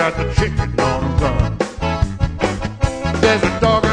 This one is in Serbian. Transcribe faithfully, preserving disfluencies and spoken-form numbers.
got the chicken on the run. There's a dog